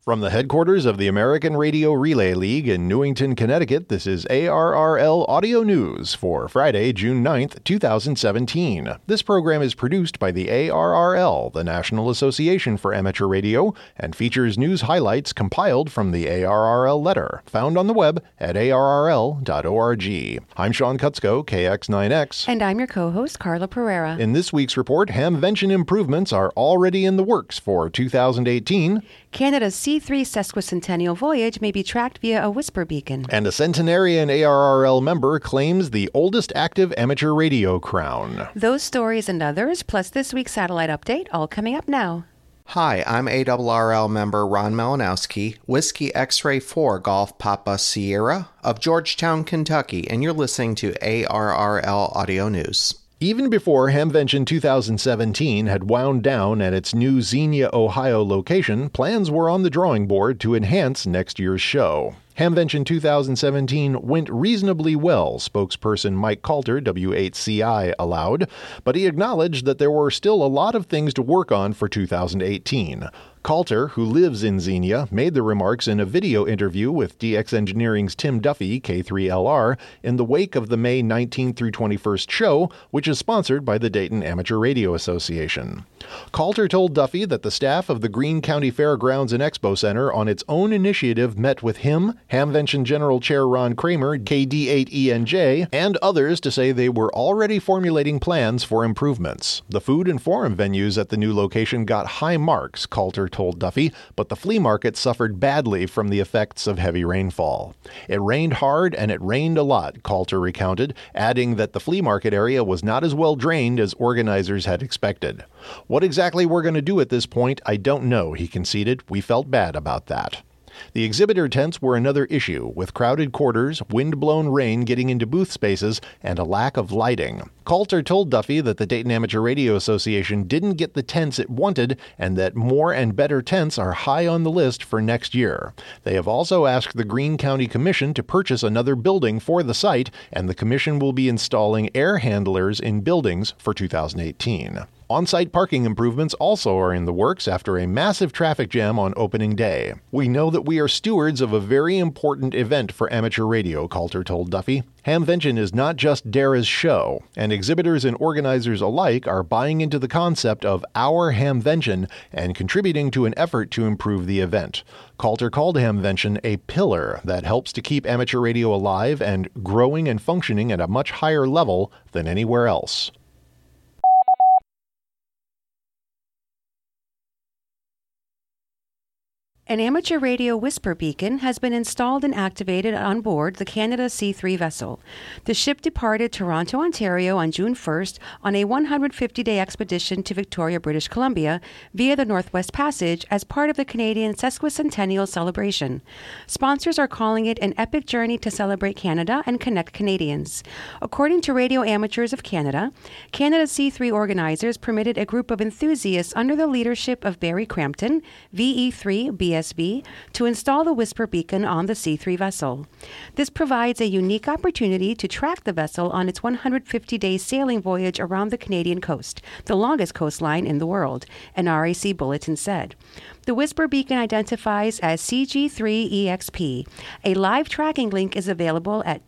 From the headquarters of the American Radio Relay League in Newington, Connecticut, this is ARRL Audio News for Friday, June 9th, 2017. This program is produced by the ARRL, the National Association for Amateur Radio, and features news highlights compiled from the ARRL letter, found on the web at arrl.org. I'm Sean Kutzko, KX9X. And I'm your co-host, Carla Pereira. In this week's report, Hamvention improvements are already in the works for 2018. Canada's C3 sesquicentennial voyage may be tracked via a whisper beacon. And a centenarian ARRL member claims the oldest active amateur radio crown. Those stories and others, plus this week's satellite update, all coming up now. Hi, I'm ARRL member Ron Malinowski, Whiskey X-Ray 4 Golf Papa Sierra of Georgetown, Kentucky, and you're listening to ARRL Audio News. Even before Hamvention 2017 had wound down at its new Xenia, Ohio location, plans were on the drawing board to enhance next year's show. Hamvention 2017 went reasonably well, spokesperson Mike Coulter, W8CI, allowed, but he acknowledged that there were still a lot of things to work on for 2018. Coulter, who lives in Xenia, made the remarks in a video interview with DX Engineering's Tim Duffy, K3LR, in the wake of the May 19th through 21st show, which is sponsored by the Dayton Amateur Radio Association. Coulter told Duffy that the staff of the Greene County Fairgrounds and Expo Center on its own initiative met with him, Hamvention General Chair Ron Kramer, KD8ENJ, and others to say they were already formulating plans for improvements. The food and forum venues at the new location got high marks, Coulter told Duffy, but the flea market suffered badly from the effects of heavy rainfall. It rained hard and it rained a lot, Coulter recounted, adding that the flea market area was not as well drained as organizers had expected. What exactly we're going to do at this point, I don't know, he conceded. We felt bad about that. The exhibitor tents were another issue, with crowded quarters, wind-blown rain getting into booth spaces, and a lack of lighting. Coulter told Duffy that the Dayton Amateur Radio Association didn't get the tents it wanted, and that more and better tents are high on the list for next year. They have also asked the Greene County Commission to purchase another building for the site, and the commission will be installing air handlers in buildings for 2018. On-site parking improvements also are in the works after a massive traffic jam on opening day. We know that we are stewards of a very important event for amateur radio, Coulter told Duffy. Hamvention is not just Dara's show, and exhibitors and organizers alike are buying into the concept of our Hamvention and contributing to an effort to improve the event. Coulter called Hamvention a pillar that helps to keep amateur radio alive and growing and functioning at a much higher level than anywhere else. An amateur radio whisper beacon has been installed and activated on board the Canada C3 vessel. The ship departed Toronto, Ontario on June 1st on a 150-day expedition to Victoria, British Columbia via the Northwest Passage as part of the Canadian sesquicentennial celebration. Sponsors are calling it an epic journey to celebrate Canada and connect Canadians. According to Radio Amateurs of Canada, Canada C3 organizers permitted a group of enthusiasts under the leadership of Barry Crampton, VE3 BSB, to install the whisper beacon on the C3 vessel. This provides a unique opportunity to track the vessel on its 150-day sailing voyage around the Canadian coast, the longest coastline in the world, an RAC bulletin said. The whisper beacon identifies as CG3EXP. A live tracking link is available at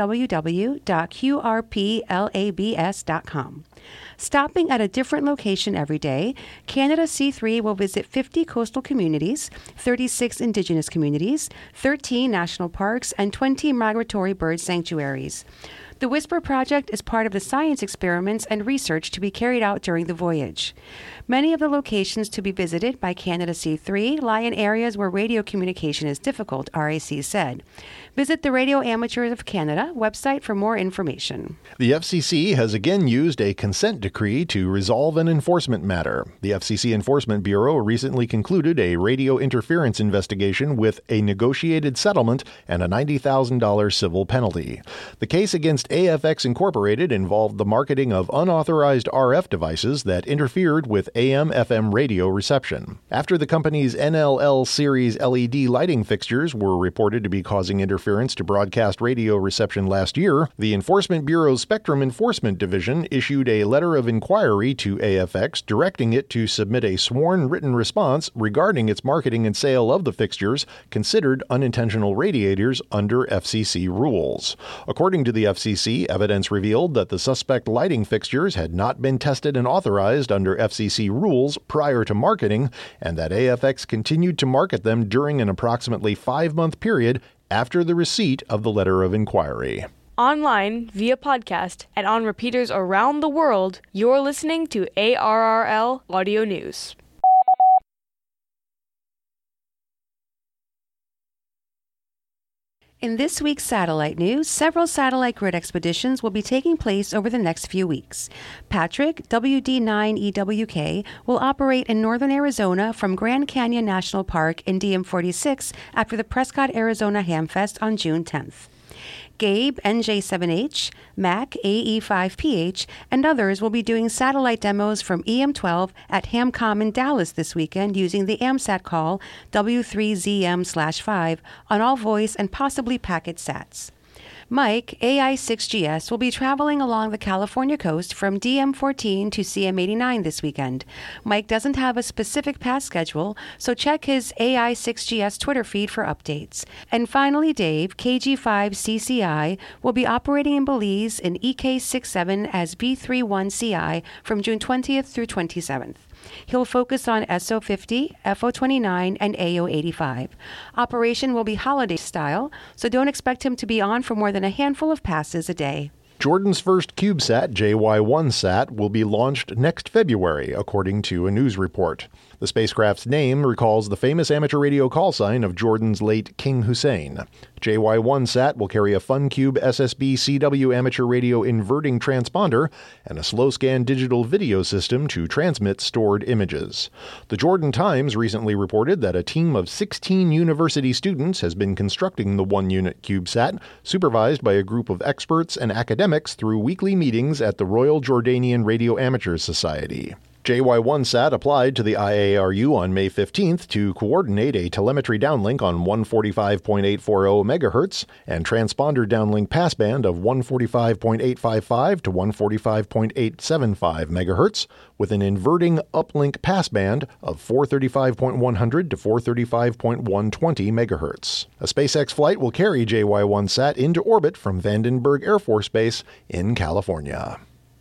www.qrplabs.com. Stopping at a different location every day, Canada C3 will visit 50 coastal communities, 36 Indigenous communities, 13 national parks, and 20 migratory bird sanctuaries. The Whisper Project is part of the science experiments and research to be carried out during the voyage. Many of the locations to be visited by Canada C3 lie in areas where radio communication is difficult, RAC said. Visit the Radio Amateurs of Canada website for more information. The FCC has again used a consent decree to resolve an enforcement matter. The FCC Enforcement Bureau recently concluded a radio interference investigation with a negotiated settlement and a $90,000 civil penalty. The case against AFX Incorporated involved the marketing of unauthorized RF devices that interfered with AM/FM radio reception. After the company's NLL series LED lighting fixtures were reported to be causing interference to broadcast radio reception last year, the Enforcement Bureau's Spectrum Enforcement Division issued a letter of inquiry to AFX directing it to submit a sworn written response regarding its marketing and sale of the fixtures considered unintentional radiators under FCC rules. According to the FCC, evidence revealed that the suspect lighting fixtures had not been tested and authorized under FCC rules prior to marketing, and that AFX continued to market them during an approximately 5-month period after the receipt of the letter of inquiry. Online, via podcast, and on repeaters around the world, you're listening to ARRL Audio News. In this week's satellite news, several satellite grid expeditions will be taking place over the next few weeks. Patrick, WD9EWK, will operate in northern Arizona from Grand Canyon National Park in DM46 after the Prescott, Arizona Hamfest on June 10th. Gabe, NJ7H, Mac, AE5PH, and others will be doing satellite demos from EM12 at HamCom in Dallas this weekend using the AMSAT call W3ZM/5 on all voice and possibly packet sats. Mike, AI6GS, will be traveling along the California coast from DM14 to CM89 this weekend. Mike doesn't have a specific pass schedule, so check his AI6GS Twitter feed for updates. And finally, Dave, KG5CCI, will be operating in Belize in EK67 as B31CI from June 20th through 27th. He'll focus on SO50, FO29, and AO85. Operation will be holiday style, so don't expect him to be on for more than a handful of passes a day. Jordan's first CubeSat, JY1Sat, will be launched next February, according to a news report. The spacecraft's name recalls the famous amateur radio call sign of Jordan's late King Hussein. JY1Sat will carry a FunCube SSB CW amateur radio inverting transponder and a slow-scan digital video system to transmit stored images. The Jordan Times recently reported that a team of 16 university students has been constructing the one-unit CubeSat, supervised by a group of experts and academics through weekly meetings at the Royal Jordanian Radio Amateurs Society. JY1Sat applied to the IARU on May 15th to coordinate a telemetry downlink on 145.840 MHz and transponder downlink passband of 145.855 to 145.875 MHz with an inverting uplink passband of 435.100 to 435.120 MHz. A SpaceX flight will carry JY1Sat into orbit from Vandenberg Air Force Base in California.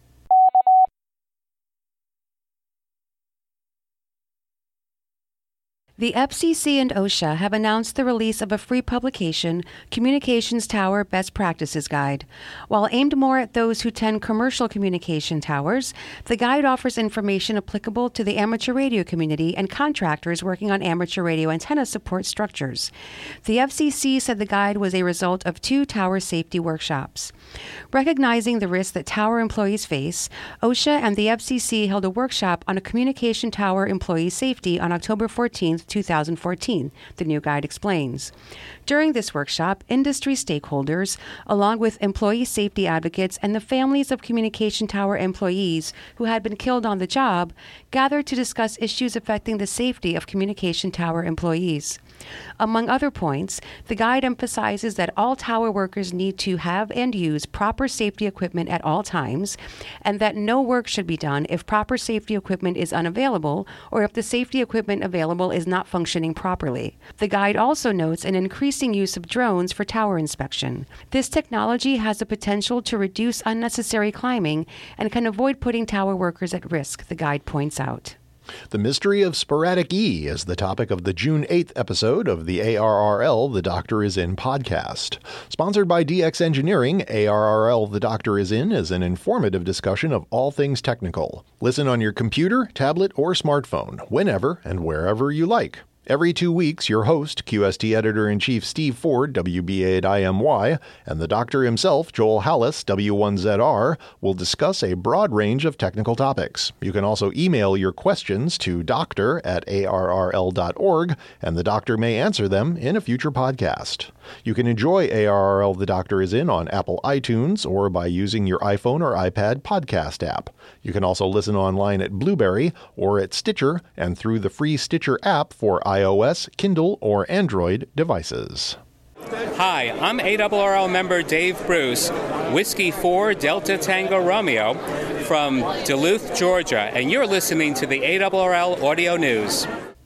The FCC and OSHA have announced the release of a free publication, Communications Tower Best Practices Guide. While aimed more at those who tend commercial communication towers, the guide offers information applicable to the amateur radio community and contractors working on amateur radio antenna support structures. The FCC said the guide was a result of 2 tower safety workshops. Recognizing the risks that tower employees face, OSHA and the FCC held a workshop on a communication tower employee safety on October 14th, 2014, the new guide explains. During this workshop, industry stakeholders, along with employee safety advocates and the families of communication tower employees who had been killed on the job, gathered to discuss issues affecting the safety of communication tower employees. Among other points, the guide emphasizes that all tower workers need to have and use proper safety equipment at all times, and that no work should be done if proper safety equipment is unavailable or if the safety equipment available is not functioning properly. The guide also notes an increasing use of drones for tower inspection. This technology has the potential to reduce unnecessary climbing and can avoid putting tower workers at risk, the guide points out. The mystery of sporadic E is the topic of the June 8th episode of the ARRL The Doctor Is In podcast. Sponsored by DX Engineering, ARRL The Doctor Is In is an informative discussion of all things technical. Listen on your computer, tablet, or smartphone, whenever and wherever you like. Every 2 weeks, your host, QST Editor-in-Chief Steve Ford, WB8IMY, and the doctor himself, Joel Hallis, W1ZR, will discuss a broad range of technical topics. You can also email your questions to doctor@arrl.org, and the doctor may answer them in a future podcast. You can enjoy ARRL The Doctor Is In on Apple iTunes or by using your iPhone or iPad podcast app. You can also listen online at Blueberry or at Stitcher and through the free Stitcher app for iOS, Kindle, or Android devices. Hi, I'm ARRL member Dave Bruce, Whiskey 4 Delta Tango Romeo from Duluth, Georgia, and you're listening to the ARRL Audio News.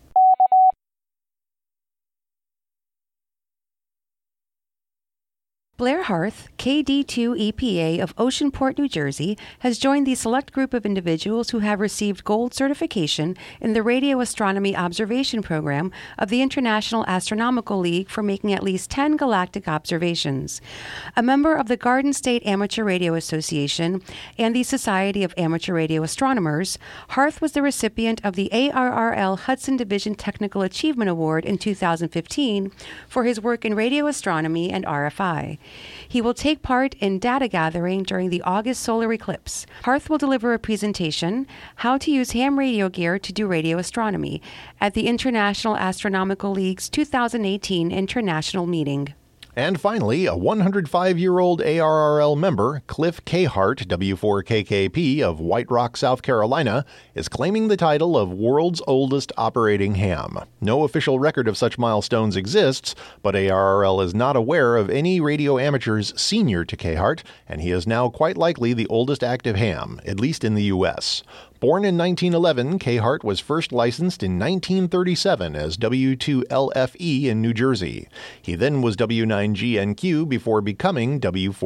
Blair Harth, KD2 EPA of Oceanport, New Jersey, has joined the select group of individuals who have received gold certification in the Radio Astronomy Observation Program of the International Astronomical League for making at least 10 galactic observations. A member of the Garden State Amateur Radio Association and the Society of Amateur Radio Astronomers, Harth was the recipient of the ARRL Hudson Division Technical Achievement Award in 2015 for his work in radio astronomy and RFI. He will take part in data gathering during the August solar eclipse. Harth will deliver a presentation, How to Use Ham Radio Gear to Do Radio Astronomy, at the International Astronomical League's 2018 International Meeting. And finally, a 105-year-old ARRL member, Cliff Kahart, W4KKP of White Rock, South Carolina, is claiming the title of world's oldest operating ham. No official record of such milestones exists, but ARRL is not aware of any radio amateurs senior to Kahart, and he is now quite likely the oldest active ham, at least in the U.S. Born in 1911, Kahart was first licensed in 1937 as W2LFE in New Jersey. He then was W9GNQ before becoming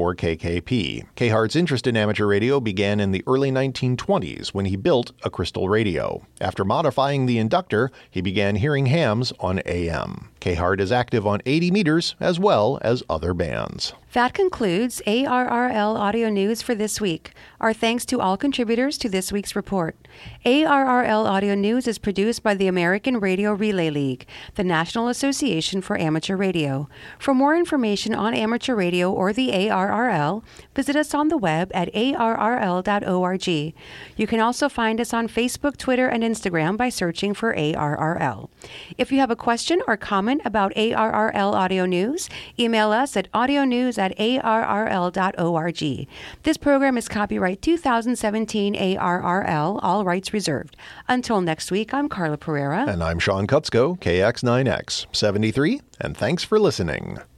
W4KKP. Kahart's interest in amateur radio began in the early 1920s when he built a crystal radio. After modifying the inductor, he began hearing hams on AM. Kahart is active on 80 meters as well as other bands. That concludes ARRL Audio News for this week. Our thanks to all contributors to this week's report. ARRL Audio News is produced by the American Radio Relay League, the National Association for Amateur Radio. For more information on amateur radio or the ARRL, visit us on the web at arrl.org. You can also find us on Facebook, Twitter, and Instagram by searching for ARRL. If you have a question or comment about ARRL Audio News, email us at audionews@arrl.org. This program is copyright 2017 ARRL, all rights reserved. Until next week, I'm Carla Pereira. And I'm Sean Kutzko, KX9X 73, and thanks for listening.